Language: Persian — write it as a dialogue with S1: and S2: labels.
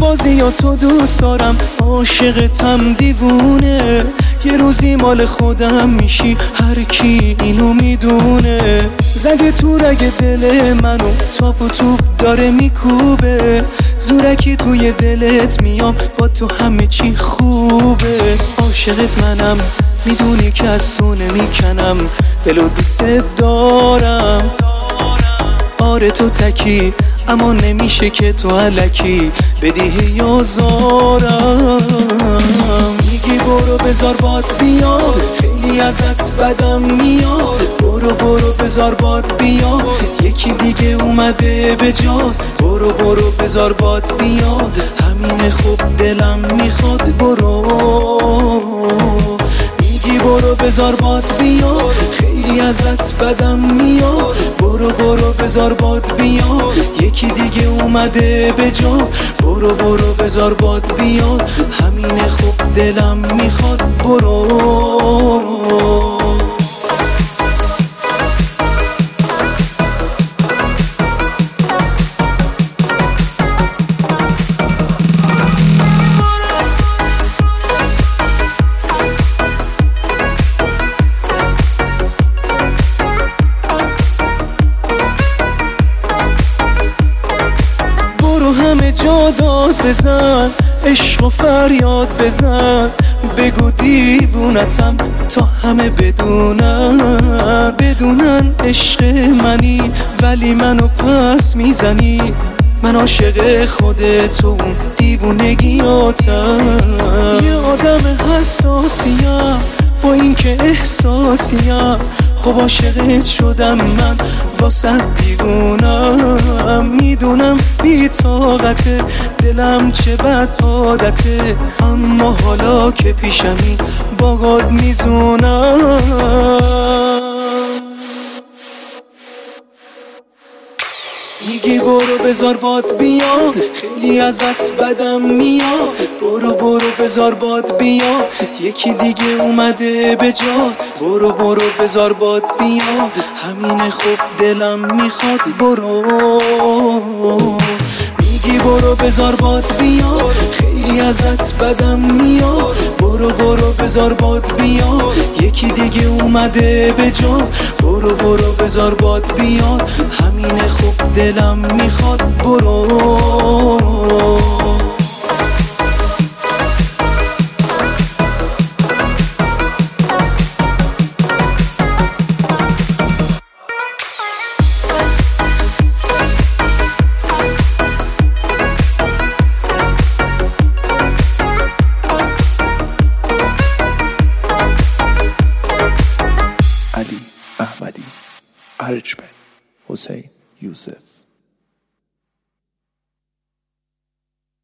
S1: بازیاتو دوست دارم، عاشقتم دیوونه. یه روزی مال خودم میشی، هر کی اینو میدونه. زده تو رگ دل منو، تاپ و توپ داره میکوبه. زورکی توی دلت میام، با تو همه چی خوبه. عاشقت منم، میدونی که از تو نمیکنم، دلو دوست دارم. آره تو تکی، اما نمیشه که تو الکی بدی آزارم. میگی برو بذار باد بیاد، خیلی ازت بدم میاد. برو بذار باد بیاد، یکی دیگه اومده به جات. برو بذار باد بیاد، همین خوب دلم میخواد. برو بذار باد بیاد، خیلی ازت بدم میاد. برو بذار باد بیاد، یکی دیگه اومده به جات. برو بذار باد بیاد، همین خوب دلم میخواد. همه جا داد بزن، عشق و فریاد بزن. بگو دیوونتم تا همه بدونن عشق منی، ولی منو پس میزنی. من عاشق خودتو، دیوونگیاتم. یه آدم حساسیم، با این که احساسیم. خب عاشقت شدم من، واسه دیوونم. میدونم بی طاقته، دلم چه بد عادته. اما حالا که پیشمی، باهات میزونم. میگی برو بذار باد بیاد، خیلی ازت بدم میاد. برو بذار باد بیاد، یکی دیگه اومده به جات. برو بذار باد بیاد، همین خوب دلم میخواد. میگی برو بذار باد بیاد، خیلی ازت بدم میاد. برو بذار باد بیاد، یکی دیگه اومده به جات. برو بذار باد بیاد، همین خوب دلم میخواد.
S2: علی احمدی، ارجمند حسین یوسف.